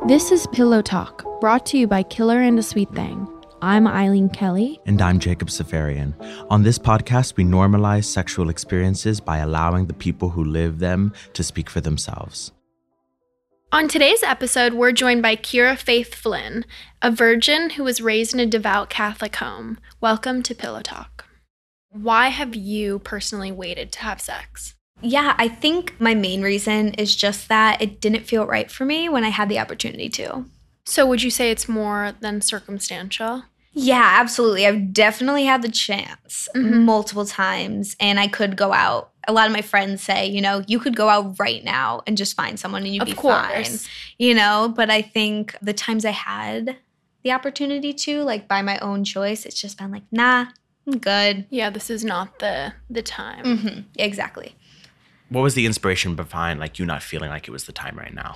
This is Pillow Talk, brought to you by Killer and a Sweet Thing. I'm Eileen Kelly. And I'm Jacob Safarian. On this podcast, we normalize sexual experiences by allowing the people who live them to speak for themselves. On today's episode, we're joined by Kira Faith Flynn, a virgin who was raised in a devout Catholic home. Welcome to Pillow Talk. Why have you personally waited to have sex? Yeah, I think my main reason is just that it didn't feel right for me when I had the opportunity to. So would you say it's more than circumstantial? Yeah, absolutely. I've definitely had the chance multiple times, and I could go out. A lot of my friends say, you could go out right now and just find someone and you'd be fine, But I think the times I had the opportunity to, like by my own choice, it's just been like, nah, I'm good. Yeah, this is not the time. Mm-hmm. Exactly. What was the inspiration behind you not feeling like it was the time right now?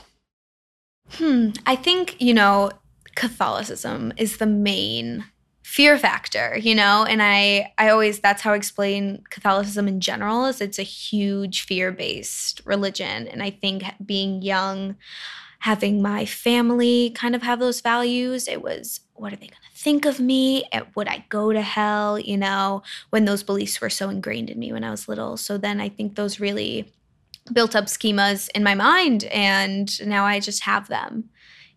I think, Catholicism is the main fear factor, and I always, that's how I explain Catholicism in general, is it's a huge fear-based religion. And I think being young, having my family kind of have those values, it was, what are they going to think of me? Would I go to hell? When those beliefs were so ingrained in me when I was little. So then I think those really built up schemas in my mind, and now I just have them,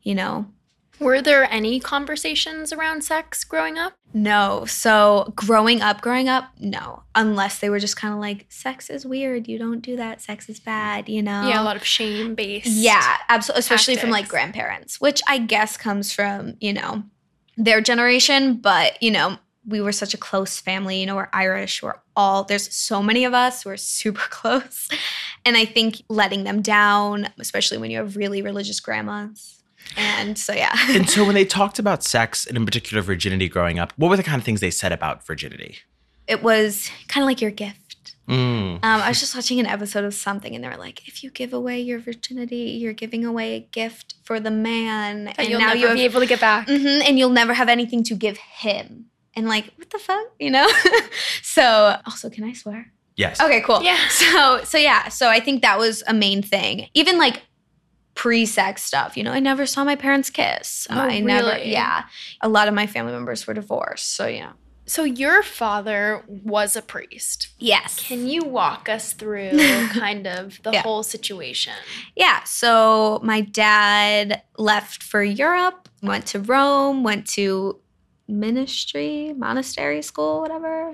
Were there any conversations around sex growing up? No. So growing up, no. Unless they were just kind of like, sex is weird. You don't do that. Sex is bad, Yeah, a lot of shame-based. Yeah, absolutely. Especially tactics. from grandparents, which I guess comes from, their generation. But, we were such a close family. We're Irish. There's so many of us. We're super close. And I think letting them down, especially when you have really religious grandmas. And so, yeah. And so when they talked about sex, and in particular virginity growing up, what were the kind of things they said about virginity? It was kind of like your gift. I was just watching an episode of something, and they were like, if you give away your virginity, you're giving away a gift for the man. That and you'll now never be able to get back. And you'll never have anything to give him. And what the fuck, So, also, can I swear? Yes. Okay, cool. Yeah. So I think that was a main thing. Even pre-sex stuff, I never saw my parents kiss. Oh, really? Yeah. A lot of my family members were divorced, so So your father was a priest. Yes. Can you walk us through kind of the whole situation? Yeah. So my dad left for Europe, went to Rome, went to monastery school, whatever,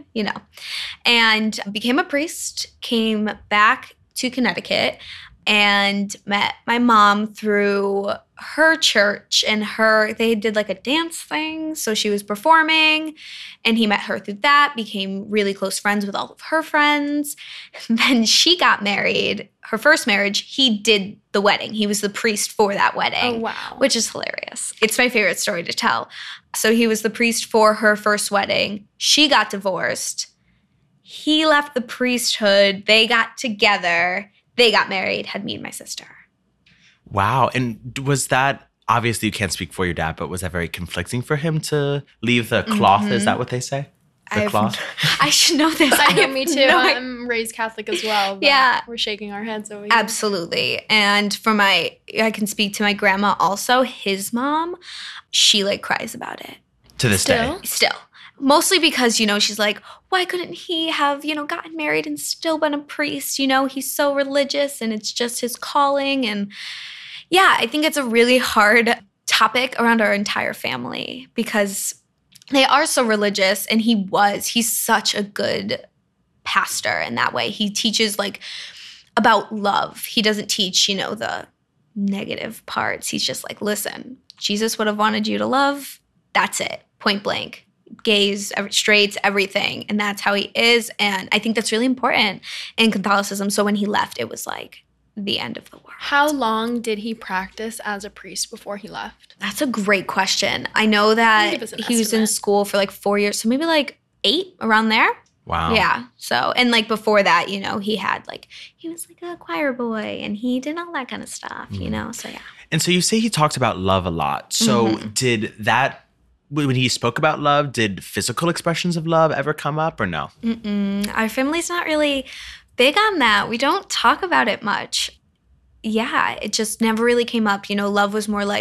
and became a priest, came back to Connecticut and met my mom through her church, and they did a dance thing. So she was performing, and he met her through that, became really close friends with all of her friends. Then she got married. Her first marriage, he did the wedding. He was the priest for that wedding. Oh, wow. Which is hilarious. It's my favorite story to tell. So he was the priest for her first wedding. She got divorced. He left the priesthood. They got together. They got married, had me and my sister. Wow. And was that, obviously you can't speak for your dad, but was that very conflicting for him to leave the cloth? Is that what they say? The cloth? I should know this. I know, me too. I'm raised Catholic as well. But yeah. We're shaking our heads over here. Absolutely. And I can speak to my grandma also. His mom, she cries about it. To this day? Still. Mostly because, she's like, why couldn't he have, gotten married and still been a priest? He's so religious and it's just his calling. And yeah, I think it's a really hard topic around our entire family because they are so religious, and he's such a good pastor in that way. He teaches about love. He doesn't teach, the negative parts. He's just listen, Jesus would have wanted you to love. That's it. Point blank. Gays, straights, everything. And that's how he is. And I think that's really important in Catholicism. So when he left, it was the end of the world. How long did he practice as a priest before he left? That's a great question. I know that he was in school for 4 years. So maybe 8, around there. Wow. Yeah. So, and before that, he had he was a choir boy, and he did all that kind of stuff, so yeah. And so you say he talked about love a lot. So did that, when he spoke about love, did physical expressions of love ever come up or no? Our family's not really big on that. We don't talk about it much. Yeah, it just never really came up. Love was more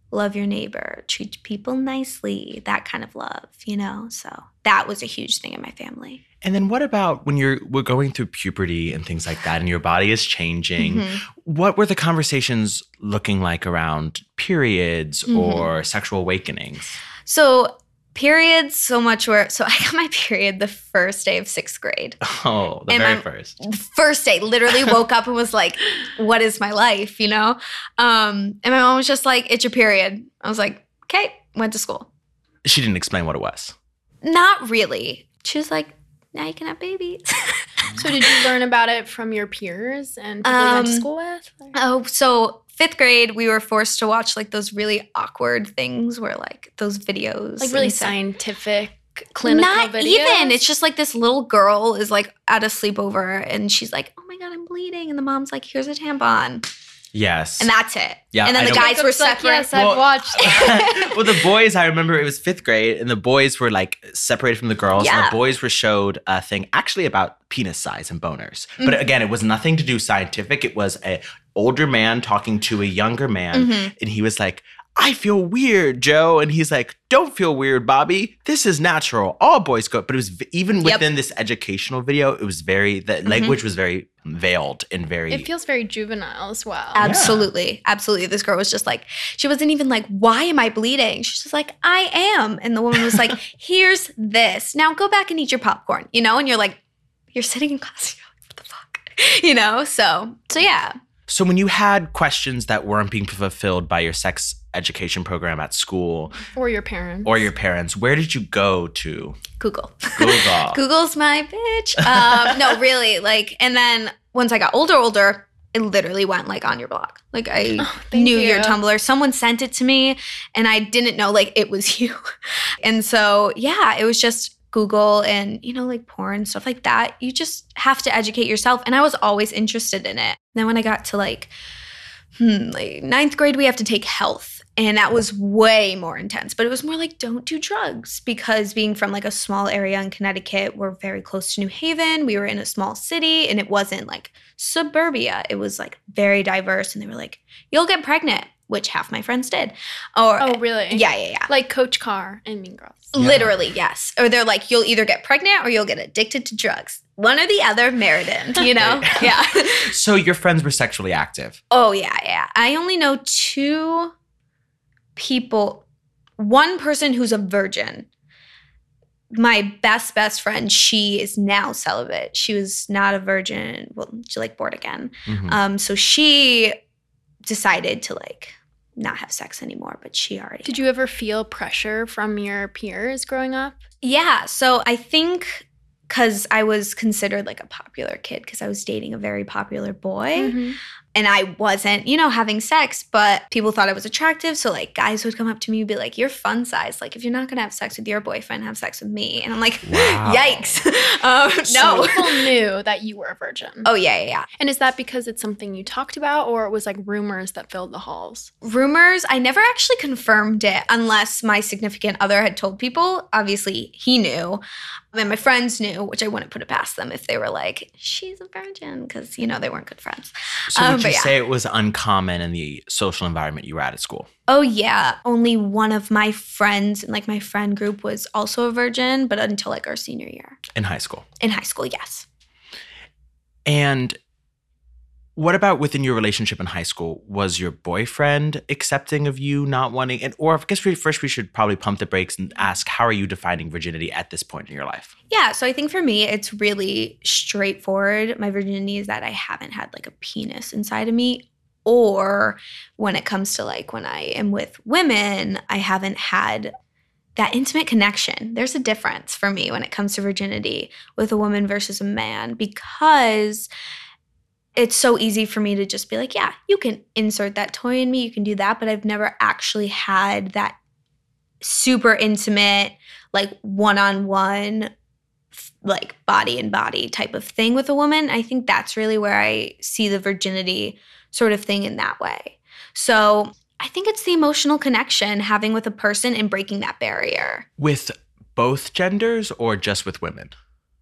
love your neighbor, treat people nicely, that kind of love, you know? So that was a huge thing in my family. And then what about when we're going through puberty and things like that and your body is changing? What were the conversations looking like around periods or sexual awakenings? So periods so much so I got my period the first day of 6th grade. Oh, the very first. The first day, literally woke up and was like, what is my life, you know? And my mom was just like, it's your period. I was like, okay, went to school. She didn't explain what it was. Not really. She was like, now you can have babies. So did you learn about it from your peers and people you went to school with? Oh, so 5th grade, we were forced to watch like those really awkward things where like those videos. Like really scientific, clinical Not videos? even. It's just like this little girl is like at a sleepover and she's like, oh my God, I'm bleeding. And the mom's like, here's a tampon. Yes. And that's it. Yeah, and then I the know. guys were separate. Yes, I've watched that. Well, the boys, I remember it was 5th grade and the boys were like separated from the girls. And Yeah. the boys were showed a thing actually about penis size and boners. But again, it was nothing to do scientific. It was a older man talking to a younger man. And he was like, I feel weird, Joe. And he's like, don't feel weird, Bobby. This is natural. All boys go. But it was even within this educational video, it was the language was very veiled and very. It feels very juvenile as well. Absolutely. Absolutely. This girl was just like, she wasn't even like, why am I bleeding? She's just like, I am. And the woman was like, here's this. Now go back and eat your popcorn, you know? And you're like, you're sitting in class. You're like, what the fuck? You know? So yeah. So when you had questions that weren't being fulfilled by your sex education program at school Or your parents. where did you go to? Google. Google. Google's my bitch. No, really. Like, and then once I got older, it literally went like on your blog. Like I knew your Tumblr. Someone sent it to me and I didn't know like it was you. And so, yeah, it was just Google and, you know, like porn, stuff like that. You just have to educate yourself. And I was always interested in it. Then when I got to like 9th grade, we have to take health. And that was way more intense. But it was more like, don't do drugs. Because being from like a small area in Connecticut, we're very close to New Haven. We were in a small city and it wasn't like suburbia. It was like very diverse. And they were like, you'll get pregnant, which half my friends did. Oh, really? Yeah. Like Coach Carr and Mean Girls. Literally, yes. Or they're like, you'll either get pregnant or you'll get addicted to drugs. One or the other, Meriden, you know? Yeah. So your friends were sexually active? Oh, yeah. I only know 2 people. One person who's a virgin. My best friend, she is now celibate. She was not a virgin. Well, she like born again. So she decided to like not have sex anymore, but she already. Did you ever feel pressure from your peers growing up? Yeah. So I think because I was considered like a popular kid because I was dating a very popular boy. And I wasn't, you know, having sex, but people thought I was attractive. So like guys would come up to me and be like, you're fun size. Like if you're not going to have sex with your boyfriend, have sex with me. And I'm like, wow. Yikes. So No. people knew that you were a virgin. Oh, yeah. And is that because it's something you talked about or it was like rumors that filled the halls? Rumors, I never actually confirmed it unless my significant other had told people. Obviously, he knew. And my friends knew, which I wouldn't put it past them if they were like, she's a virgin, because, you know, they weren't good friends. So would you say it was uncommon in the social environment you were at school? Oh, yeah. Only one of my friends in like my friend group was also a virgin, but until like our senior year. In high school? In high school, yes. And what about within your relationship in high school? Was your boyfriend accepting of you not wanting it? Or I guess first we should probably pump the brakes and ask, how are you defining virginity at this point in your life? Yeah, so I think for me, it's really straightforward. My virginity is that I haven't had like a penis inside of me. Or when it comes to like when I am with women, I haven't had that intimate connection. There's a difference for me when it comes to virginity with a woman versus a man because it's so easy for me to just be like, yeah, you can insert that toy in me, you can do that, but I've never actually had that super intimate, like one-on-one, like body and body type of thing with a woman. I think that's really where I see the virginity sort of thing in that way. So I think it's the emotional connection having with a person and breaking that barrier. With both genders or just with women?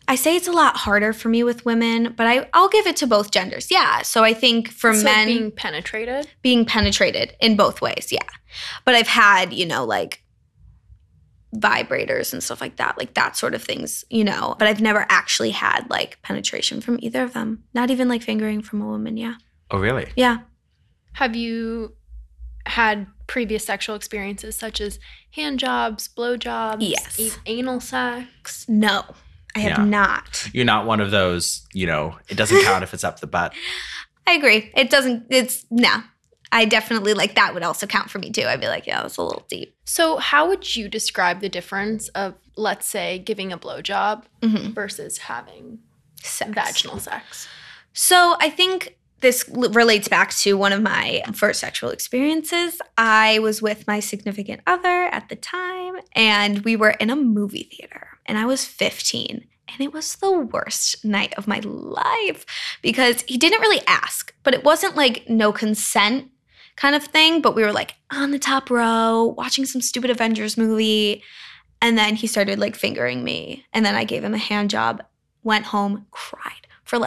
I say it's a lot harder for me with women, but I'll give it to both genders. Yeah. So I think for men, being penetrated in both ways. Yeah. But I've had, like vibrators and stuff like that sort of things, but I've never actually had like penetration from either of them. Not even like fingering from a woman. Yeah. Oh, really? Yeah. Have you had previous sexual experiences such as hand jobs, blow jobs, Yes. Anal sex? No, I have not. You're not one of those, it doesn't count if it's up the butt. I agree. No. I definitely that would also count for me too. I'd be like, yeah, that's a little deep. So how would you describe the difference of, let's say, giving a blowjob versus having Sex. vaginal sex? So I think this relates back to one of my first sexual experiences. I was with my significant other at the time, and we were in a movie theater, and I was 15. And it was the worst night of my life because he didn't really ask, but it wasn't like no consent kind of thing. But we were like on the top row watching some stupid Avengers movie. And then he started fingering me. And then I gave him a hand job, went home, cried for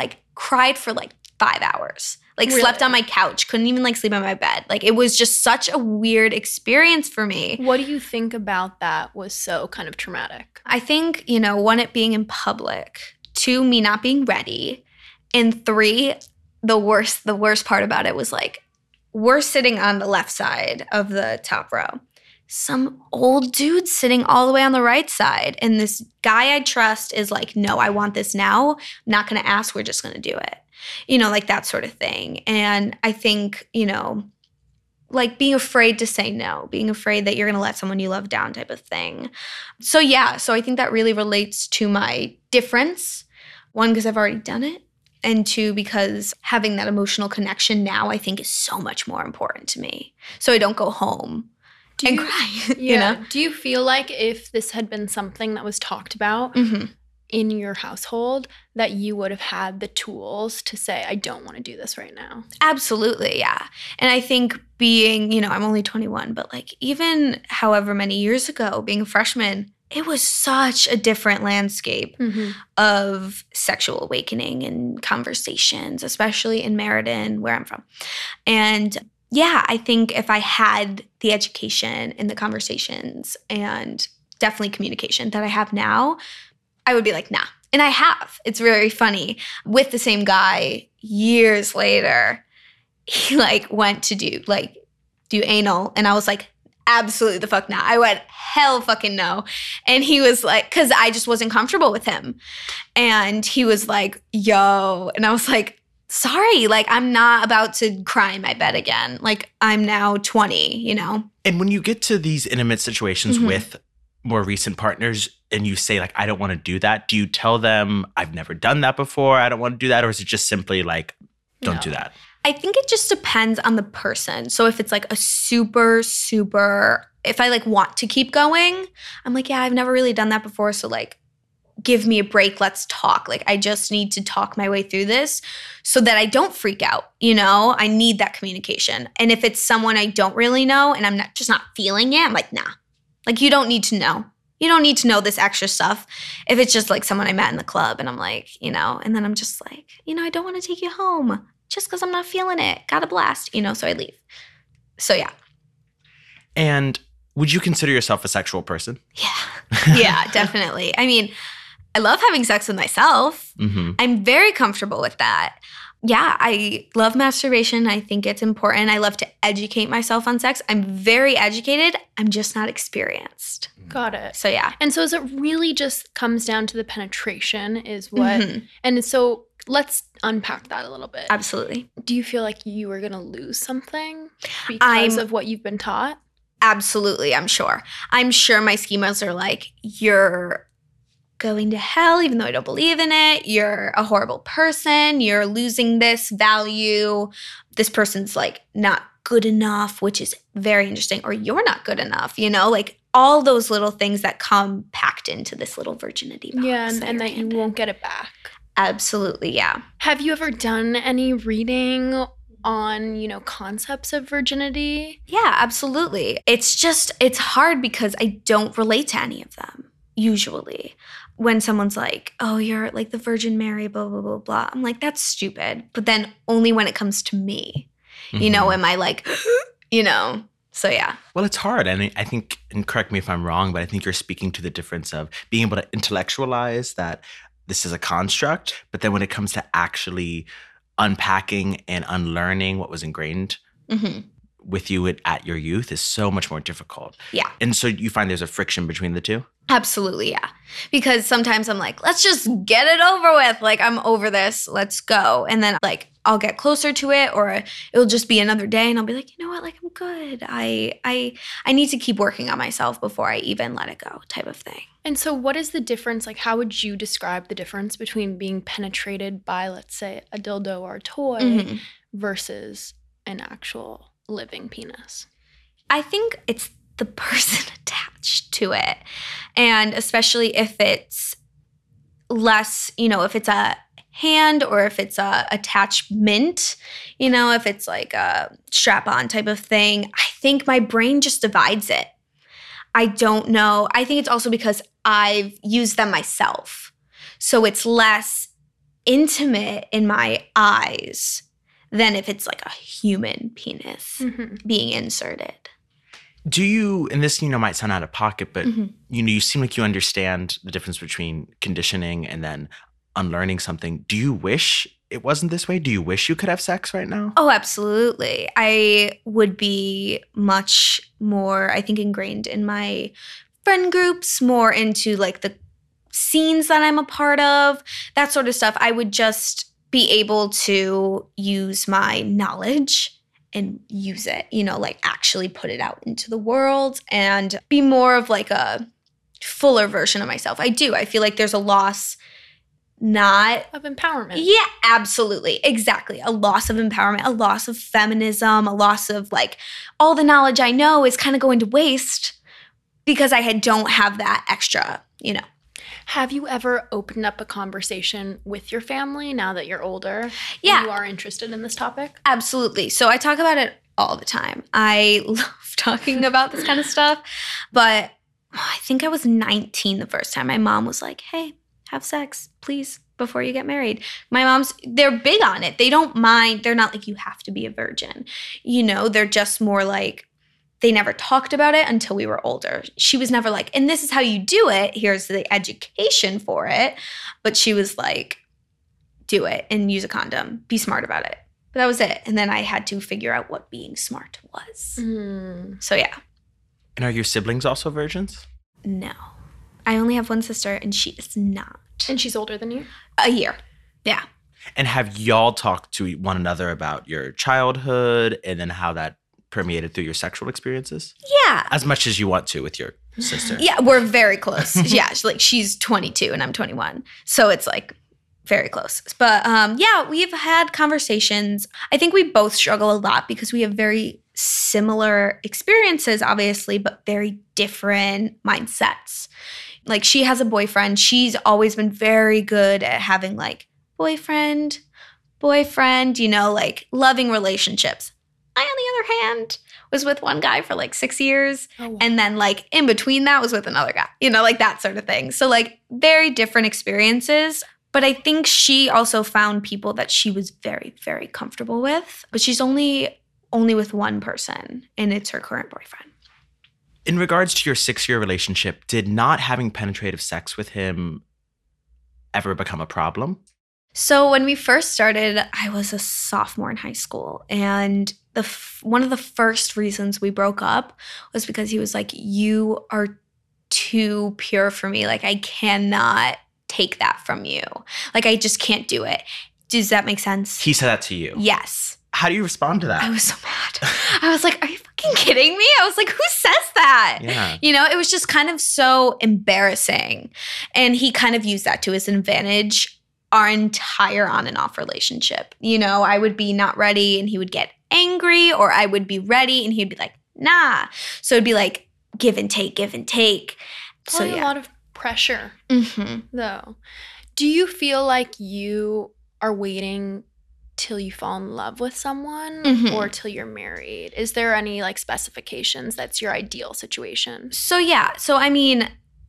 5 hours. Really? Slept on my couch, couldn't even sleep on my bed. It was just such a weird experience for me. What do you think about that was so kind of traumatic? I think, 1, it being in public, 2, me not being ready, and 3, the worst part about it was we're sitting on the left side of the top row. Some old dude sitting all the way on the right side. And this guy I trust is no, I want this now. I'm not going to ask. We're just going to do it. That sort of thing. And I think, being afraid to say no, being afraid that you're going to let someone you love down type of thing. So yeah, so I think that really relates to my difference. 1, because I've already done it. And 2, because having that emotional connection now I think is so much more important to me. So I don't go home and cry, Yeah. Do you feel like if this had been something that was talked about in your household, that you would have had the tools to say, I don't want to do this right now? Absolutely, yeah. And I think being, I'm only 21, but even however many years ago, being a freshman, it was such a different landscape of sexual awakening and conversations, especially in Meriden, where I'm from. And yeah, I think if I had the education and the conversations and definitely communication that I have now, I would be like, nah. And I have. It's very funny. With the same guy, years later, he went to do anal, and I was like, absolutely the fuck not. I went, hell fucking no. And he was because I just wasn't comfortable with him. And he was like, yo. And I was like, sorry, I'm not about to cry in my bed again. I'm now 20, And when you get to these intimate situations with more recent partners and you say, I don't want to do that, do you tell them, I've never done that before, I don't want to do that? Or is it just simply don't do that? I think it just depends on the person. So if it's a super, super, if I want to keep going, I'm yeah, I've never really done that before. So give me a break. Let's talk. I just need to talk my way through this so that I don't freak out. I need that communication. And if it's someone I don't really know and I'm not feeling it, I'm nah. You don't need to know. You don't need to know this extra stuff. If it's just someone I met in the club and I'm and then I'm just I don't want to take you home just because I'm not feeling it. Got a blast, so I leave. So yeah. And would you consider yourself a sexual person? Yeah. Yeah, definitely. I mean, I love having sex with myself. I'm very comfortable with that. Yeah, I love masturbation. I think it's important. I love to educate myself on sex. I'm very educated. I'm just not experienced. Got it. So yeah. And so is it really just comes down to the penetration is what, and so let's unpack that a little bit. Absolutely. Do you feel like you were going to lose something because of what you've been taught? Absolutely, I'm sure. I'm sure my schemas are you're going to hell even though I don't believe in it. You're a horrible person. You're losing this value. This person's not good enough, which is very interesting. Or you're not good enough, all those little things that come packed into this little virginity box. Yeah, and that you won't get it back. Absolutely, yeah. Have you ever done any reading on, concepts of virginity? Yeah, absolutely. It's hard because I don't relate to any of them. usually. When someone's like, oh, you're like the Virgin Mary, blah, blah, blah, blah. I'm like, that's stupid. But then only when it comes to me, you know, am I like, you know? So yeah. Well, it's hard. And I think, and correct me if I'm wrong, but I think you're speaking to the difference of being able to intellectualize that this is a construct, but then when it comes to actually unpacking and unlearning what was ingrained with you at your youth is so much more difficult. Yeah. And so you find there's a friction between the two? Absolutely, yeah. Because sometimes I'm like, let's just get it over with. Like, I'm over this. Let's go. And then like I'll get closer to it, or it'll just be another day and I'll be like, you know what? Like, I'm good. I need to keep working on myself before I even let it go, type of thing. And so what is the difference? Like, how would you describe the difference between being penetrated by, let's say, a dildo or a toy versus an actual living penis? I think it's the person attached to it. And especially if it's less, you know, if it's a hand or if it's a attachment, you know, if it's like a strap-on type of thing, I think my brain just divides it. I don't know. I think it's also because I've used them myself. So it's less intimate in my eyes than if it's like a human penis being inserted. Do you, and this, you know, might sound out of pocket, but, you know, you seem like you understand the difference between conditioning and then unlearning something. Do you wish it wasn't this way? Do you wish you could have sex right now? Oh, absolutely. I would be much more, I think, ingrained in my friend groups, more into like the scenes that I'm a part of, that sort of stuff. I would just be able to use my knowledge and use it, you know, like actually put it out into the world and be more of like a fuller version of myself. I feel like there's a loss of empowerment. Yeah, absolutely. Exactly. A loss of empowerment, a loss of feminism, a loss of like all the knowledge I know is kind of going to waste because I don't have that extra, you know. Have you ever opened up a conversation with your family now that you're older? Yeah. And you are interested in this topic? Absolutely. So I talk about it all the time. I love talking about this kind of stuff. But I think I was 19 the first time. My mom was like, hey, have sex, please, before you get married. My mom's, they're big on it. They don't mind. They're not like, you have to be a virgin. You know, they're just more like, they never talked about it until we were older. She was never like, and this is how you do it. Here's the education for it. But she was like, do it and use a condom. Be smart about it. But that was it. And then I had to figure out what being smart was. So yeah. And are your siblings also virgins? No. I only have one sister and she is not. And she's older than you? A year. Yeah. And have y'all talked to one another about your childhood and then how that permeated through your sexual experiences? Yeah. As much as you want to with your sister. Yeah, we're very close. Yeah, she's 22 and I'm 21. So it's like very close. But yeah, we've had conversations. I think we both struggle a lot because we have very similar experiences, obviously, but very different mindsets. Like she has a boyfriend. She's always been very good at having like boyfriend, you know, like loving relationships. I, on the other hand, was with one guy for like 6 years. Oh, wow. And then like in between that was with another guy, you know, like that sort of thing. So like very different experiences. But I think she also found people that she was very, very comfortable with. But she's only with one person, and it's her current boyfriend. In regards to your 6-year relationship, did not having penetrative sex with him ever become a problem? So when we first started, I was a sophomore in high school, and one of the first reasons we broke up was because he was like, you are too pure for me. Like, I cannot take that from you. Like, I just can't do it. Does that make sense? He said that to you? Yes. How do you respond to that? I was so mad. I was like, are you fucking kidding me? I was like, who says that? Yeah. You know, it was just kind of so embarrassing. And he kind of used that to his advantage our entire on and off relationship. You know, I would be not ready and he would get angry, or I would be ready and he'd be like, nah. So it'd be like give and take, give and take. Probably so yeah. A lot of pressure, though. Do you feel like you are waiting till you fall in love with someone or till you're married? Is there any like specifications that's your ideal situation? So yeah. So I mean,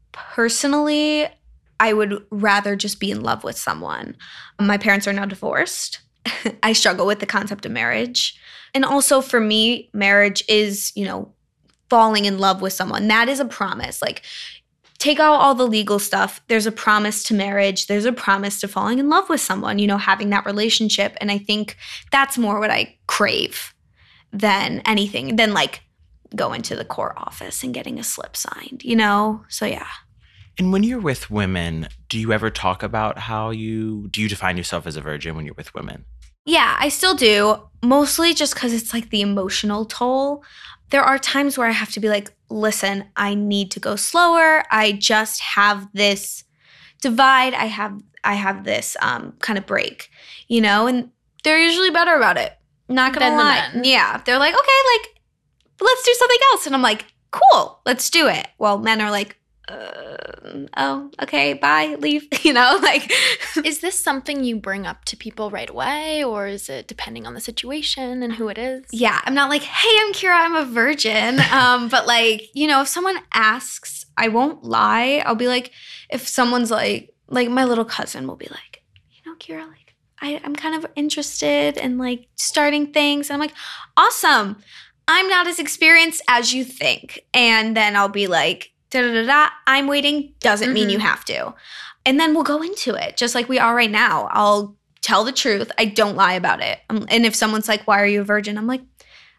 personally, I would rather just be in love with someone. My parents are now divorced. I struggle with the concept of marriage. And also for me, marriage is, falling in love with someone. That is a promise. Like, take out all the legal stuff. There's a promise to marriage. There's a promise to falling in love with someone, having that relationship. And I think that's more what I crave than anything, than like going to the court office and getting a slip signed, So yeah. And when you're with women, do you ever talk about do you define yourself as a virgin when you're with women? Yeah, I still do. Mostly just because it's like the emotional toll. There are times where I have to be like, listen, I need to go slower. I just have this divide. I have this kind of break, and they're usually better about it. Not gonna lie. Yeah. They're like, okay, like, let's do something else. And I'm like, cool, let's do it. Well, men are like, oh, okay, bye, leave, like. Is this something you bring up to people right away, or is it depending on the situation and who it is? Yeah, I'm not like, hey, I'm Kira, I'm a virgin. But like, if someone asks, I won't lie. I'll be like, if someone's like my little cousin will be like, Kira, like, I'm kind of interested in like starting things. And I'm like, awesome. I'm not as experienced as you think. And then I'll be like, da-da-da-da, I'm waiting, doesn't mean you have to. And then we'll go into it, just like we are right now. I'll tell the truth. I don't lie about it. And if someone's like, why are you a virgin? I'm like,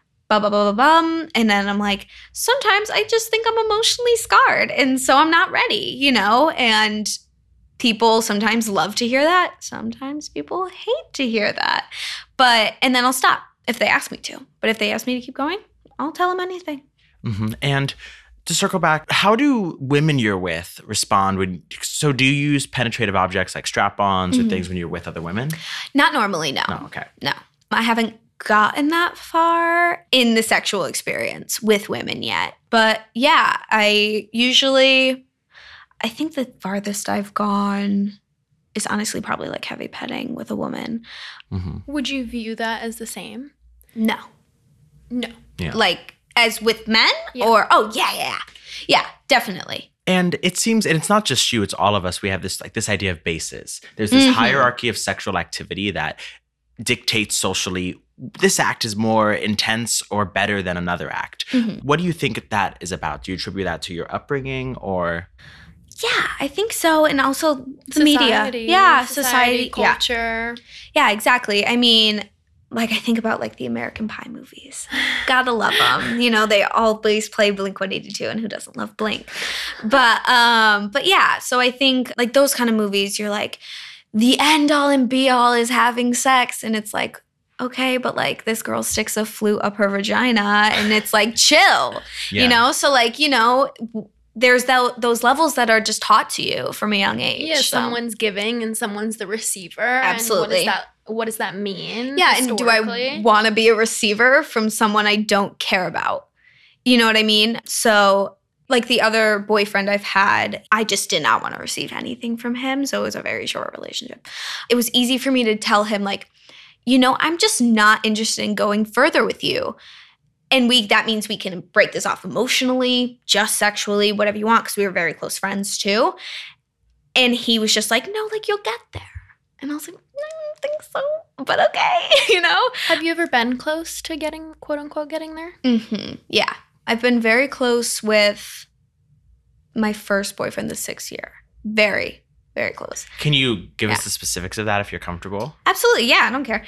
bum. And then I'm like, sometimes I just think I'm emotionally scarred. And so I'm not ready, And people sometimes love to hear that. Sometimes people hate to hear that. And then I'll stop if they ask me to. But if they ask me to keep going, I'll tell them anything. Mm-hmm. And to circle back, how do women you're with respond so do you use penetrative objects like strap-ons or things when you're with other women? Not normally, no. Oh, okay. No. I haven't gotten that far in the sexual experience with women yet. But yeah, I think the farthest I've gone is honestly probably like heavy petting with a woman. Mm-hmm. Would you view that as the same? No. Yeah. Like as with men? Yeah. Or, yeah, definitely. And it seems, and it's not just you, it's all of us. We have this idea of bases. There's this hierarchy of sexual activity that dictates socially, this act is more intense or better than another act. Mm-hmm. What do you think that is about? Do you attribute that to your upbringing or? Yeah, I think so. And also the Society, media. Yeah, society. Culture. Yeah, exactly. I mean, like I think about like the American Pie movies. Gotta love them. They always play Blink-182, and who doesn't love Blink? But yeah, so I think like those kind of movies, you're like, the end all and be all is having sex. And it's like, okay, but like this girl sticks a flute up her vagina and it's like, chill, So like, there's those levels that are just taught to you from a young age. Yeah, so. someone's giving and someone's the receiver. Absolutely. And what does that mean? Yeah, and do I want to be a receiver from someone I don't care about? You know what I mean? So like the other boyfriend I've had, I just did not want to receive anything from him. So it was a very short relationship. It was easy for me to tell him like, I'm just not interested in going further with you. And that means we can break this off emotionally, just sexually, whatever you want, because we were very close friends too. And he was just like, no, like you'll get there. And I was like, I don't think so, but okay, Have you ever been close to getting, quote unquote, getting there? Mm-hmm. Yeah. I've been very close with my first boyfriend this 6th year. Very, very close. Can you give us the specifics of that if you're comfortable? Absolutely. Yeah, I don't care.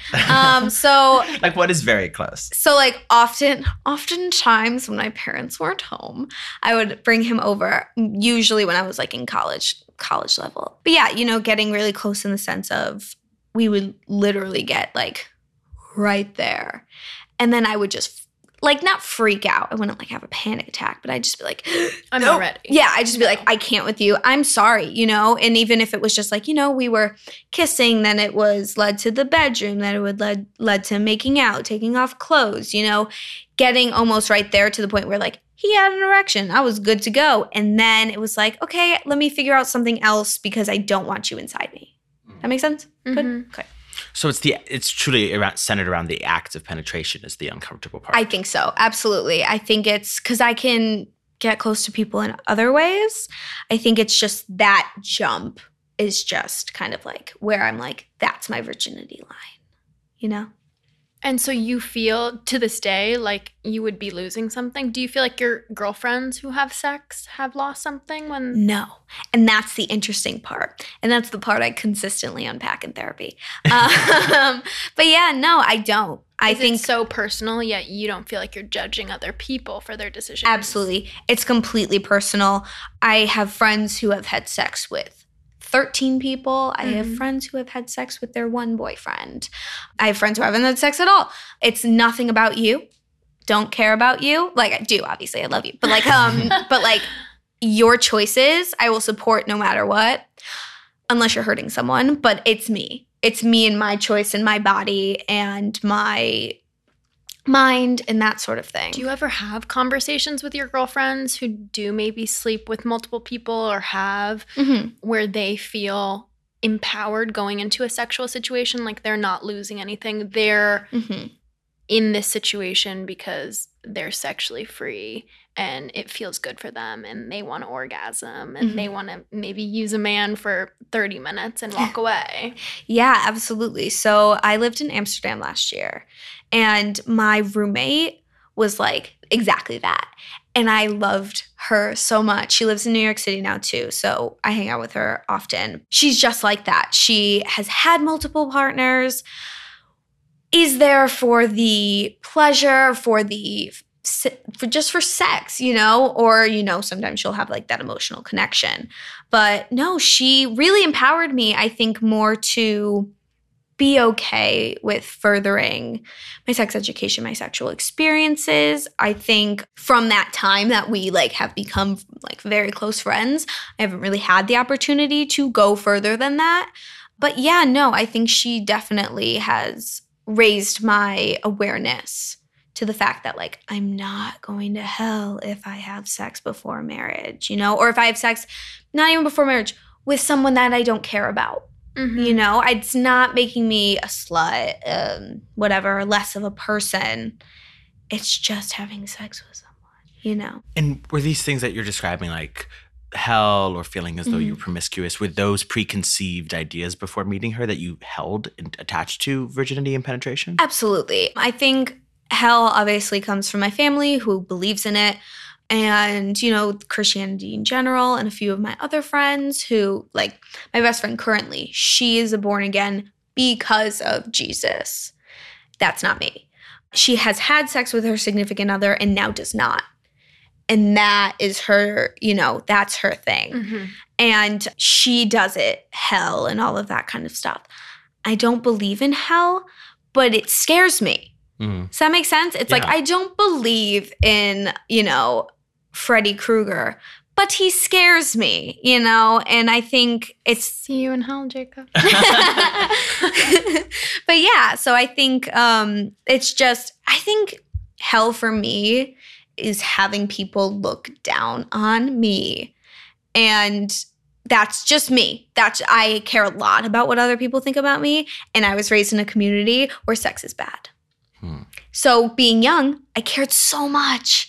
So like what is very close? So like oftentimes when my parents weren't home, I would bring him over, usually when I was like in college level. But yeah, getting really close in the sense of we would literally get like right there. And then I would just like not freak out. I wouldn't like have a panic attack, but I'd just be like, I'm not ready. Yeah, I'd just be like, I can't with you. I'm sorry, And even if it was just like, we were kissing, then it was led to the bedroom, then it would led to making out, taking off clothes, getting almost right there to the point where like he had an erection. I was good to go. And then it was like, okay, let me figure out something else because I don't want you inside me. That makes sense? Mm-hmm. Good? Okay. So it's truly centered around the act of penetration is the uncomfortable part. I think so. Absolutely. I think it's because I can get close to people in other ways. I think it's just that jump is just kind of like where I'm like, that's my virginity line, you know? And so you feel to this day like you would be losing something? Do you feel like your girlfriends who have sex have lost something when? No. And that's the interesting part. And that's the part I consistently unpack in therapy. But yeah, no, I don't. I think it's so personal, yet you don't feel like you're judging other people for their decisions. Absolutely. It's completely personal. I have friends who have had sex with 13 people. I have friends who have had sex with their one boyfriend. I have friends who haven't had sex at all. It's nothing about you. Don't care about you. Like, I do, obviously. I love you. But like, your choices, I will support no matter what, unless you're hurting someone. But it's me. It's me and my choice and my body and my mind and that sort of thing. Do you ever have conversations with your girlfriends who do maybe sleep with multiple people or have where they feel empowered going into a sexual situation, like they're not losing anything? They're in this situation because they're sexually free and it feels good for them and they want to orgasm and they want to maybe use a man for 30 minutes and walk away. Yeah, absolutely. So I lived in Amsterdam last year and my roommate was like exactly that. And I loved her so much. She lives in New York City now too, so I hang out with her often. She's just like that. She has had multiple partners, is there for the pleasure, for sex, you know, or, you know, sometimes she'll have like that emotional connection. But no, she really empowered me, I think, more to be okay with furthering my sex education, my sexual experiences. I think from that time that we like have become like very close friends, I haven't really had the opportunity to go further than that. But yeah, no, I think she definitely has raised my awareness to the fact that like I'm not going to hell if I have sex before marriage, you know, or if I have sex not even before marriage with someone that I don't care about. You know, it's not making me a slut, whatever, less of a person. It's just having sex with someone, you know. And were these things that you're describing like hell or feeling as though you're promiscuous, were those preconceived ideas before meeting her that you held and attached to virginity and penetration? Absolutely. I think hell obviously comes from my family who believes in it. And, you know, Christianity in general, and a few of my other friends who, like, my best friend currently, she is a born again because of Jesus. That's not me. She has had sex with her significant other and now does not. And that is her, you know, that's her thing. And she does it, hell and all of that kind of stuff. I don't believe in hell, but it scares me. Does that make sense? It's like, I don't believe in, you know, Freddy Krueger, but he scares me, you know? And I think it's... See you in hell, Jacob. But yeah, so I think it's just, I think hell for me is having people look down on me. And that's just me. I care a lot about what other people think about me. And I was raised in a community where sex is bad. So being young, I cared so much.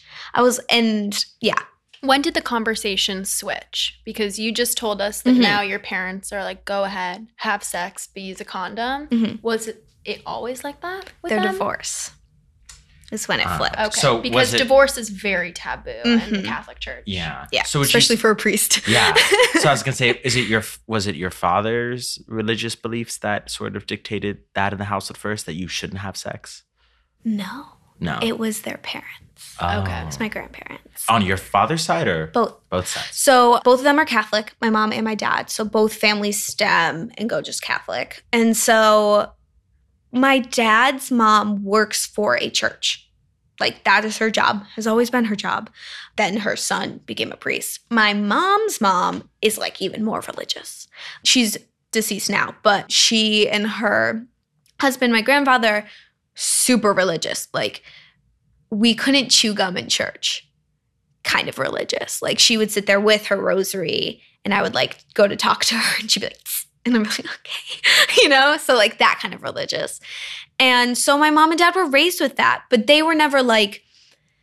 When did the conversation switch? Because you just told us that now your parents are like, go ahead, have sex, but use a condom. Was it always like that with Their them? divorce is when it flipped. Okay, So because divorce is very taboo in the Catholic Church. Yeah. So especially for a priest. Yeah. So I was gonna say, was it your father's religious beliefs that sort of dictated that in the house at first, that you shouldn't have sex? No. It was their parents. Okay. It was my grandparents. On your father's side or Both. Both sides. So both of them are Catholic, my mom and my dad. So both families stem and go just Catholic. And so my dad's mom works for a church. Like, that is her job, has always been her job. Then her son became a priest. My mom's mom is like even more religious. She's deceased now, but she and her husband, my grandfather, super religious. Like, we couldn't chew gum in church. Kind of religious. Like, she would sit there with her rosary and I would like go to talk to her and she'd be like, tss, and I'm like, okay, you know? So like that kind of religious. And so my mom and dad were raised with that, but they were never like,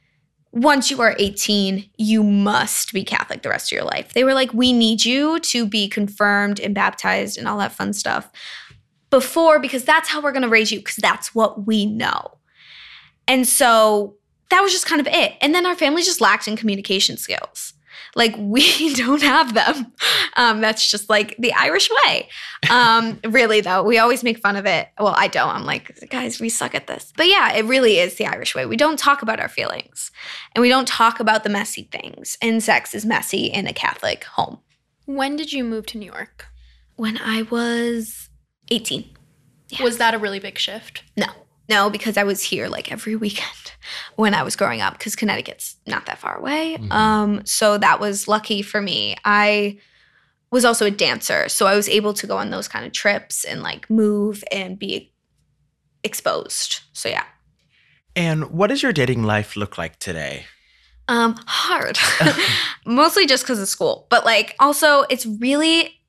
once you are 18, you must be Catholic the rest of your life. They were like, we need you to be confirmed and baptized and all that fun stuff before, because that's how we're going to raise you, because that's what we know. And so that was just kind of it. And then our family just lacked in communication skills. Like, we don't have them. That's just like the Irish way. Really, though, we always make fun of it. Well, I don't. I'm like, guys, we suck at this. But yeah, it really is the Irish way. We don't talk about our feelings. And we don't talk about the messy things. And sex is messy in a Catholic home. When did you move to New York? When I was 18. Yeah. Was that a really big shift? No, because I was here like every weekend when I was growing up, because Connecticut's not that far away. So that was lucky for me. I was also a dancer, so I was able to go on those kind of trips and like move and be exposed. So yeah. And what does your dating life look like today? Hard. Mostly just because of school. But like also it's really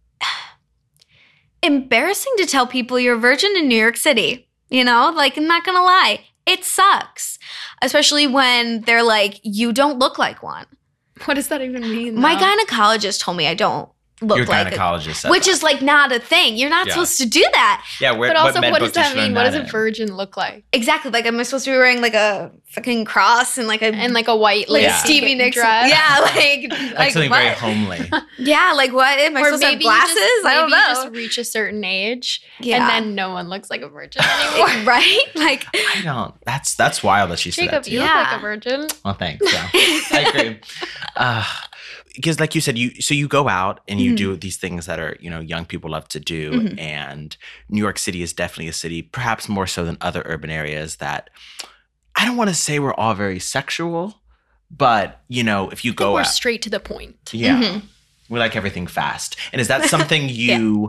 embarrassing to tell people you're a virgin in New York City. You know, like, I'm not going to lie. It sucks. Especially when they're like, you don't look like one. What does that even mean? My gynecologist told me I don't look Your like gynecologist said which that. is like not a thing. You're not supposed to do that. Yeah, But also, what does that mean? What does a in? virgin look like? Exactly. Like, am I supposed to be wearing like a fucking cross and like a white like lacy Stevie Nicks dress? Yeah, like Like something what? very homely. Yeah, like what? Am I supposed to have glasses? I don't know. You just reach a certain age, Yeah. and then no one looks like a virgin anymore. Right? Like, I don't. That's wild that she said that Jacob, to you you. look like Yeah. a virgin. Well, thanks. Yeah. I agree. Because like you said, you go out and you do these things that are, young people love to do. And New York City is definitely a city, perhaps more so than other urban areas, that I don't want to say we're all very sexual, but, if you go We're out. straight to the point. Yeah. We like everything fast. And is that something you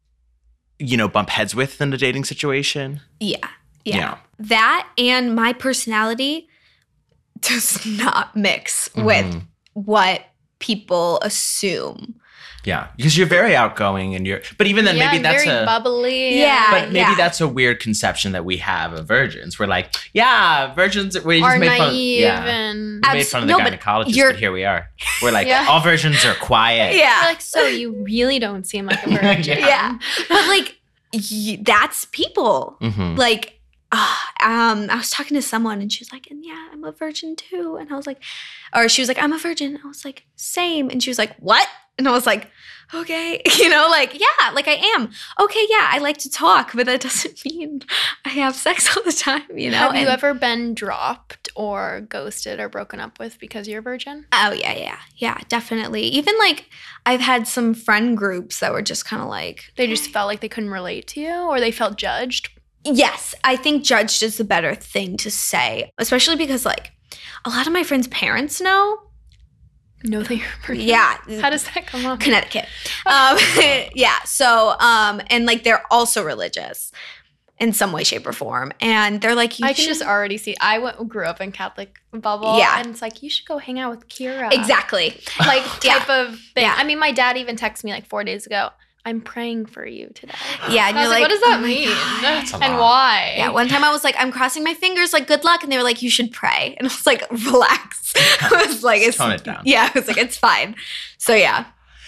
bump heads with in a dating situation? Yeah. That and my personality does not mix with what people assume. Yeah. Because you're very outgoing but even then maybe that's very bubbly. Yeah. But maybe that's a weird conception that we have of virgins. We're like, virgins, we just Are made fun. naive Yeah. and We made fun of the gynecologist, but here we are. We're like, all virgins are quiet. Yeah. You're like, so you really don't seem like a virgin. Yeah. But like, that's people. Like, I was talking to someone and she was like, and yeah, I'm a virgin too. And I was like, or she was like, I'm a virgin. I was like, same. And she was like, what? And I was like, okay, like, yeah, like I am. Okay, yeah, I like to talk, but that doesn't mean I have sex all the time, Have you ever been dropped or ghosted or broken up with because you're a virgin? Oh, yeah, definitely. Even like I've had some friend groups that were just kind of like. They just felt like they couldn't relate to you or they felt judged? Yes, I think judged is the better thing to say, especially because like a lot of my friends' parents know. No, they are. Yeah. How does that come up? Connecticut. Yeah. So, and like they're also religious in some way, shape, or form. And they're like, I can just already see. I grew up in Catholic bubble. Yeah. And it's like, you should go hang out with Kira. Exactly. Like type of thing. Yeah. I mean, my dad even texted me like 4 days ago. I'm praying for you today. Yeah. And I you're was like, what does that oh my mean? God. And why? Yeah. One time I was like, I'm crossing my fingers, like, good luck. And they were like, you should pray. And I was like, relax. I was like, tone it down. Yeah. I was like, it's fine. So yeah.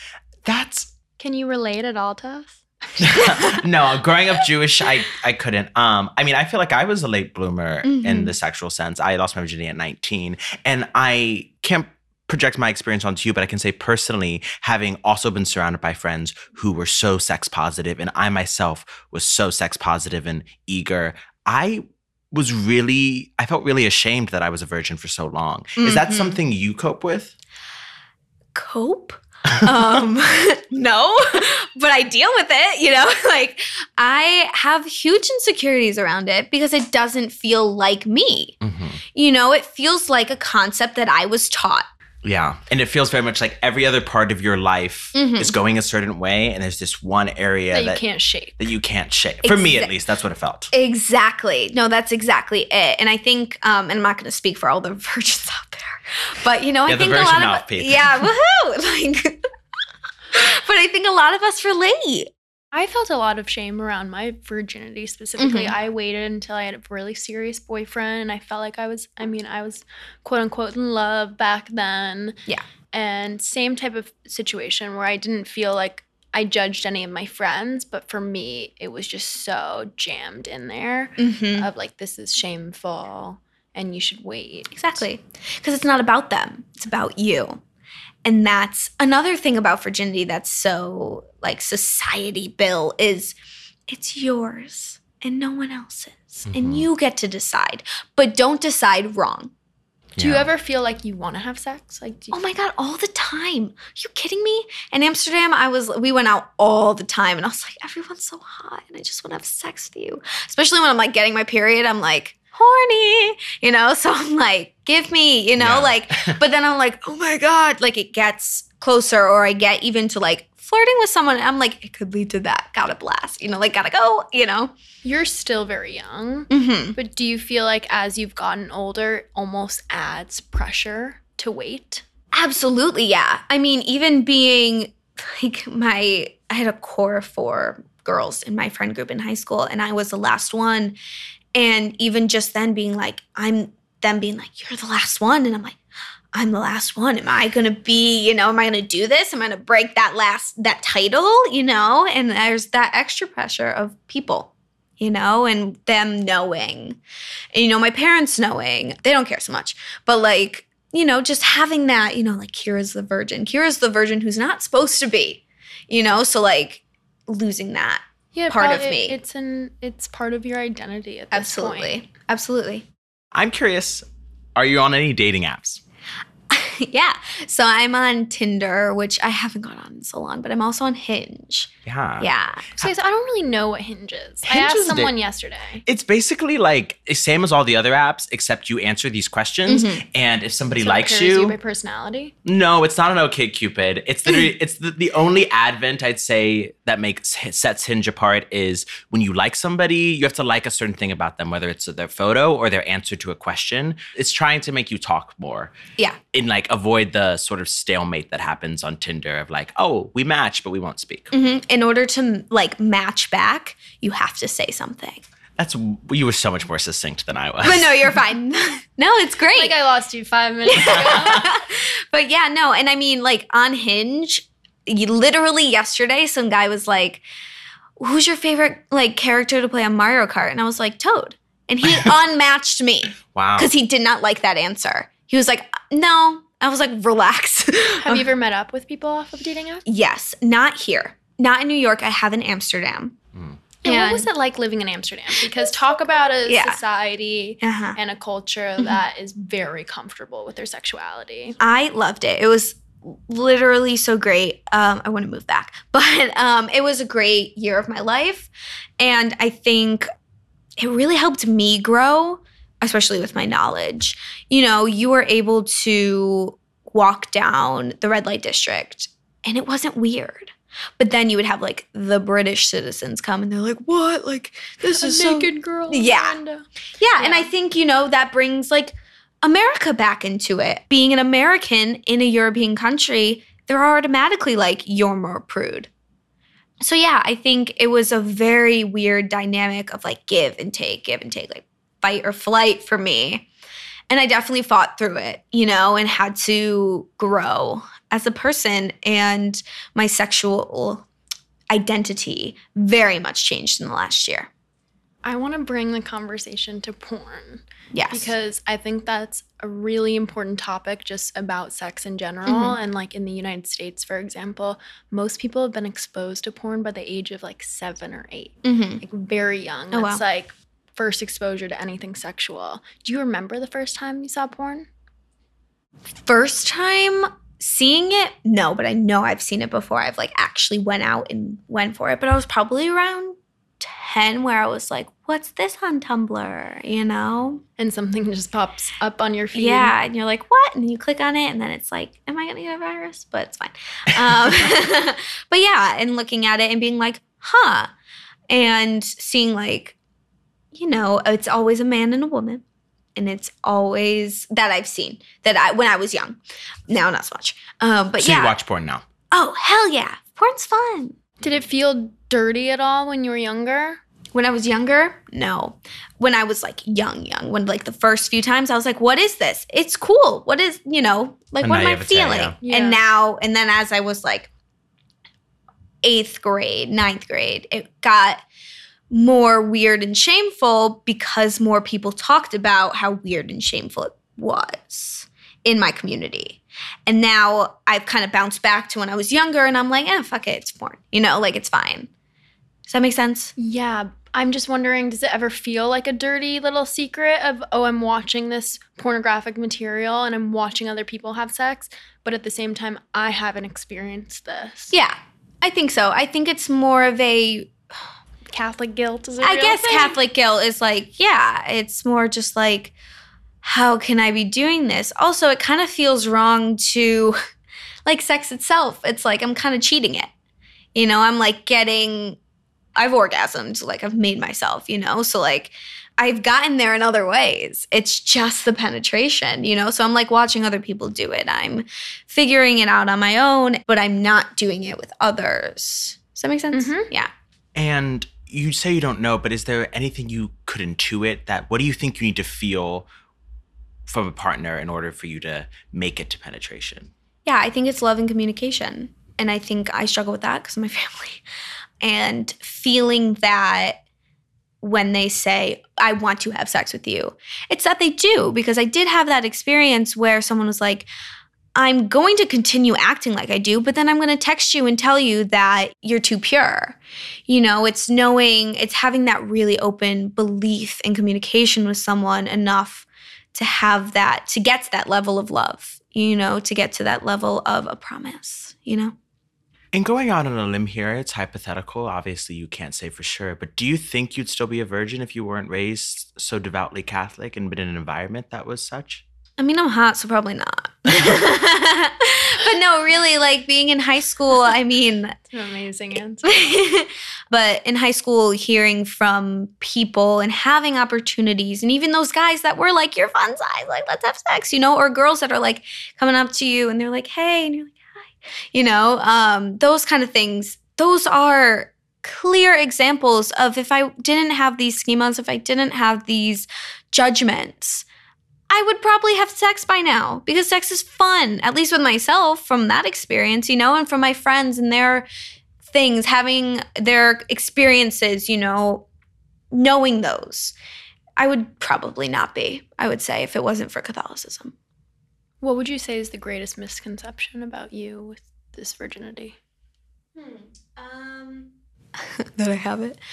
Can you relate at all to us? No, growing up Jewish, I couldn't. I mean, I feel like I was a late bloomer in the sexual sense. I lost my virginity at 19. And I can't project my experience onto you, but I can say personally, having also been surrounded by friends who were so sex positive, and I myself was so sex positive and eager, I felt really ashamed that I was a virgin for so long. Is that something you cope with? Cope? No, but I deal with it, like I have huge insecurities around it because it doesn't feel like me. It feels like a concept that I was taught. Yeah. And it feels very much like every other part of your life is going a certain way. And there's this one area that you can't shake. That you can't shake. For me, at least, that's what it felt. Exactly. No, that's exactly it. And I think, and I'm not going to speak for all the virgins out there, but, I think a lot of, yeah, woohoo. Like, but I think a lot of us relate. I felt a lot of shame around my virginity specifically. Mhm. I waited until I had a really serious boyfriend, and I felt like I was quote unquote in love back then. Yeah. And same type of situation where I didn't feel like I judged any of my friends, but for me, it was just so jammed in there Mm-hmm. of like, this is shameful and you should wait. Exactly. Because it's not about them. It's about you. And that's another thing about virginity that's so like society built is it's yours and no one else's. And you get to decide. But don't decide wrong. Do you Yeah. ever feel like you want to have sex? Like, do you, Oh my God, all the time. Are you kidding me? In Amsterdam, we went out all the time and I was like, everyone's so hot and I just want to have sex with you. Especially when I'm like getting my period, I'm like, horny, you know? So I'm like, give me, you know, Yeah. like, but then I'm like, oh my God, like it gets closer or I get even to like flirting with someone and I'm like, it could lead to that. Gotta blast, you know, like gotta go, you know? you're still very young, Mm-hmm. but do you feel like as you've gotten older, it almost adds pressure to wait? Absolutely, yeah. I mean, even being like I had a core of 4 girls in my friend group in high school, and I was the last one. And even just then being like, you're the last one. And I'm like, I'm the last one. Am I going to be, you know, am I going to do this? Am I going to break that title, you know? And there's that extra pressure of people, you know, and them knowing, and, you know, my parents knowing, they don't care so much, but like, you know, just having that, you know, like Kira's the virgin who's not supposed to be, you know? So like losing that. Yeah, Part of probably me. it's part of your identity at this point. Absolutely. I'm curious, are you on any dating apps? Yeah. So I'm on Tinder, which I haven't gone on in so long, but I'm also on Hinge. Yeah. Yeah. So I don't really know what Hinge is. I Hinge asked is someone yesterday. It's basically like same as all the other apps, except you answer these questions, and if somebody So it likes pairs you, by personality. no, it's not an OkCupid. It's the only advent I'd say that sets Hinge apart is when you like somebody, you have to like a certain thing about them, whether it's their photo or their answer to a question. It's trying to make you talk more. Yeah. And like avoid the sort of stalemate that happens on Tinder of like, oh, we match, but we won't speak. In order to like match back, you have to say something. You were so much more succinct than I was. But no, you're fine. No, it's great. Like I lost you 5 minutes ago. But yeah, no. And I mean, like on Hinge, literally yesterday, some guy was like, who's your favorite like character to play on Mario Kart? And I was like, Toad. And he unmatched me Wow. because he did not like that answer. He was like, no. I was like, relax. Have you ever met up with people off of dating apps? Yes, not here. Not in New York. I have in Amsterdam. And what And- was it like living in Amsterdam? Because talk about a Yeah. society Uh-huh. and a culture that is very comfortable with their sexuality. I loved it. It was literally so great. I want to move back. But it was a great year of my life. And I think it really helped me grow, especially with my knowledge. You know, you were able to walk down the red light district and it wasn't weird. But then you would have like the British citizens come and they're like, what? Like, this is so... naked girl. Yeah. Amanda. Yeah, and I think, you know, that brings like America back into it. Being an American in a European country, they're automatically like, you're more prude. So yeah, I think it was a very weird dynamic of like give and take, like fight or flight for me. And I definitely fought through it, you know, and had to grow as a person. And my sexual identity very much changed in the last year. I want to bring the conversation to porn Yes. because I think that's a really important topic just about sex in general. Mm-hmm. And like in the United States, for example, most people have been exposed to porn by the age of like 7 or 8, Mm-hmm. like very young. Oh, That's wow. like first exposure to anything sexual. Do you remember the first time you saw porn? First time seeing it, no, but I know I've seen it before. I've like actually went out and went for it, but I was probably around 10 where I was like, what's this on Tumblr, you know? And something just pops up on your feed. Yeah, and you're like, what? And then you click on it and then it's like, am I gonna get a virus? But it's fine. But yeah, and looking at it and being like, huh. And seeing like, you know, it's always a man and a woman. And it's always that I've seen when I was young. Now not so much. But So yeah. you watch porn now? Oh, hell yeah. Porn's fun. Did it feel dirty at all when you were younger? When I was younger, no. When I was like young, when like the first few times I was like, what is this? It's cool. What is, like, what am I feeling? Yeah. And then as I was like 8th grade, 9th grade, it got more weird and shameful because more people talked about how weird and shameful it was in my community. And now I've kind of bounced back to when I was younger and I'm like, fuck it, it's porn. Like it's fine. Does that make sense? Yeah. I'm just wondering, does it ever feel like a dirty little secret of, I'm watching this pornographic material and I'm watching other people have sex, but at the same time, I haven't experienced this? Yeah, I think so. I think it's more of a Catholic guilt is a I real guess thing? Catholic guilt is like, it's more just like, how can I be doing this? Also, it kind of feels wrong to, like sex itself. It's like I'm kind of cheating it. I'm like I've orgasmed, like I've made myself, so like I've gotten there in other ways. It's just the penetration, so I'm like watching other people do it. I'm figuring it out on my own, but I'm not doing it with others. Does that make sense? Mm-hmm. Yeah. And you say you don't know, but is there anything you could intuit what do you think you need to feel from a partner in order for you to make it to penetration? Yeah, I think it's love and communication. And I think I struggle with that because of my family. And feeling that when they say, I want to have sex with you, it's that they do. Because I did have that experience where someone was like, I'm going to continue acting like I do, but then I'm going to text you and tell you that you're too pure. It's having that really open belief and communication with someone enough to have that, to get to that level of love, to get to that level of a promise, And going out on a limb here, it's hypothetical. Obviously, you can't say for sure. But do you think you'd still be a virgin if you weren't raised so devoutly Catholic and been in an environment that was such? I mean, I'm hot, so probably not. But no, really, like being in high school, I mean. That's an amazing answer. But in high school, hearing from people and having opportunities, and even those guys that were like, you're fun size, like, let's have sex, or girls that are like coming up to you and they're like, hey, and you're like, hi, those kind of things, those are clear examples of if I didn't have these schemas, if I didn't have these judgments, I would probably have sex by now because sex is fun, at least with myself from that experience, and from my friends and their things, having their experiences, knowing those. I would probably not be, I would say, if it wasn't for Catholicism. What would you say is the greatest misconception about you with this virginity? That I have it.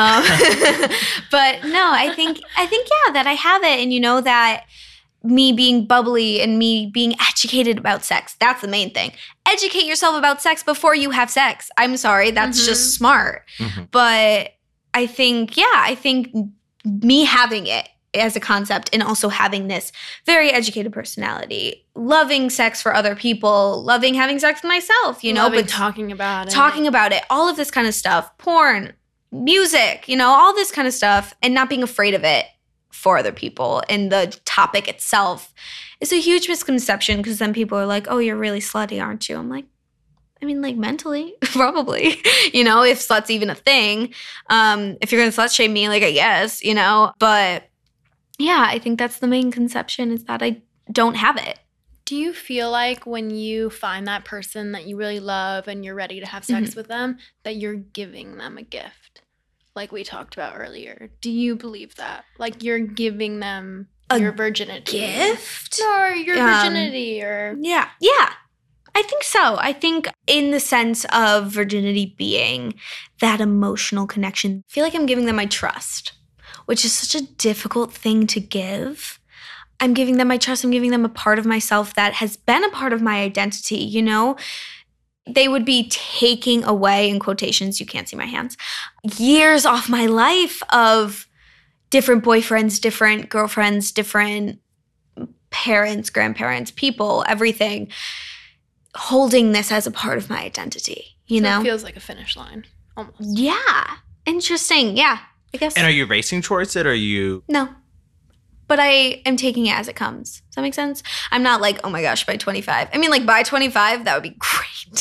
But no, I think yeah, that I have it. And that me being bubbly and me being educated about sex, that's the main thing. Educate yourself about sex before you have sex. I'm sorry, that's just smart. Mm-hmm. But I think me having it as a concept and also having this very educated personality, loving sex for other people, loving having sex with myself, but talking about it, all of this kind of stuff, porn, music, all this kind of stuff, and not being afraid of it for other people. And the topic itself is a huge misconception because then people are like, oh, you're really slutty, aren't you? I'm like, I mean, like mentally, probably, if slut's even a thing. If you're going to slut shame me, like, I guess, but yeah, I think that's the main conception is that I don't have it. Do you feel like when you find that person that you really love and you're ready to have sex with them, that you're giving them a gift? Like we talked about earlier. Do you believe that? Like you're giving them your virginity. Gift? Or your virginity or... Yeah. I think so. I think in the sense of virginity being that emotional connection, I feel like I'm giving them my trust, which is such a difficult thing to give. I'm giving them my trust. I'm giving them a part of myself that has been a part of my identity, They would be taking away, in quotations, you can't see my hands, years off my life of different boyfriends, different girlfriends, different parents, grandparents, people, everything, holding this as a part of my identity, So it feels like a finish line, almost. Yeah. Interesting. Yeah, I guess. And are you racing towards it or are you... No. But I am taking it as it comes. Does that make sense? I'm not like, oh my gosh, by 25. I mean, like by 25, that would be great.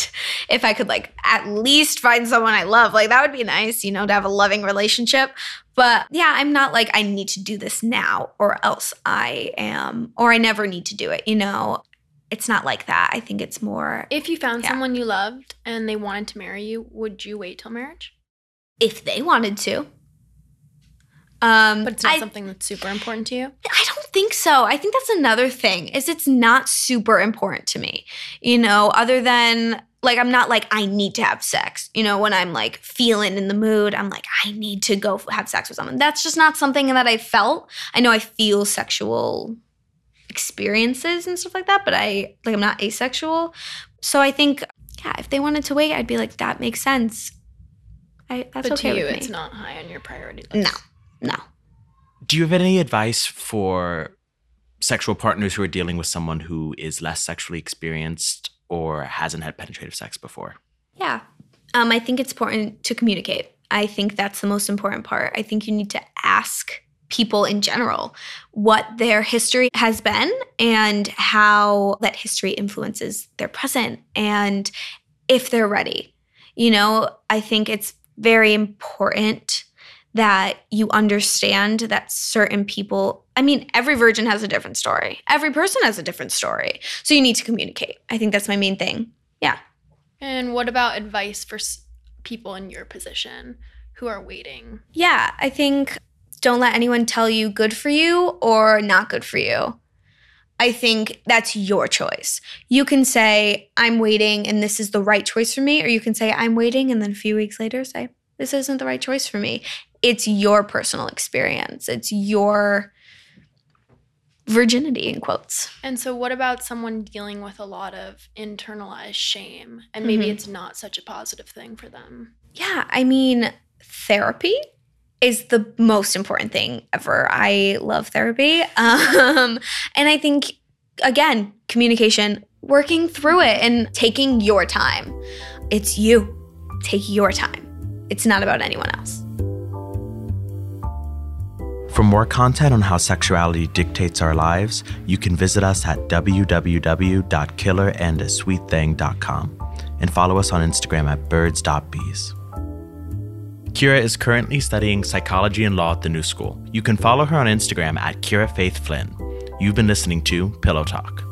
if I could like at least find someone I love, like that would be nice, you know, to have a loving relationship. But yeah, I'm not like I need to do this now or else I never need to do it, you know. It's not like that. I think it's more. If you found someone you loved and they wanted to marry you, would you wait till marriage? If they wanted to. But it's not something that's super important to you? I don't think so. I think that's another thing, is it's not super important to me, you know, other than like I'm not like I need to have sex. You know, when I'm like feeling in the mood, I'm like I need to go have sex with someone. That's just not something that I felt. I know I feel sexual experiences and stuff like that, but I'm not asexual. So I think, yeah, if they wanted to wait, I'd be like, that makes sense. That's but okay to you, with me. it's not high on your priority list. No. Do you have any advice for sexual partners who are dealing with someone who is less sexually experienced or hasn't had penetrative sex before? Yeah. I think it's important to communicate. I think that's the most important part. I think you need to ask people in general what their history has been and how that history influences their present and if they're ready. You know, I think it's very important that you understand that certain people, I mean, every virgin has a different story. Every person has a different story. So you need to communicate. I think that's my main thing. Yeah. And what about advice for people in your position who are waiting? Yeah, I think don't let anyone tell you good for you or not good for you. I think that's your choice. You can say, I'm waiting and this is the right choice for me, or you can say, I'm waiting and then a few weeks later say, this isn't the right choice for me. It's your personal experience. It's your virginity, in quotes. And so what about someone dealing with a lot of internalized shame and maybe it's not such a positive thing for them? Yeah, I mean, therapy is the most important thing ever. I love therapy. And I think, again, communication, working through it and taking your time. It's you. Take your time. It's not about anyone else. For more content on how sexuality dictates our lives, you can visit us at www.killerandasweetthing.com and follow us on Instagram at birds.bees. Kira is currently studying psychology and law at the New School. You can follow her on Instagram at Kira Faith Flynn. You've been listening to Pillow Talk.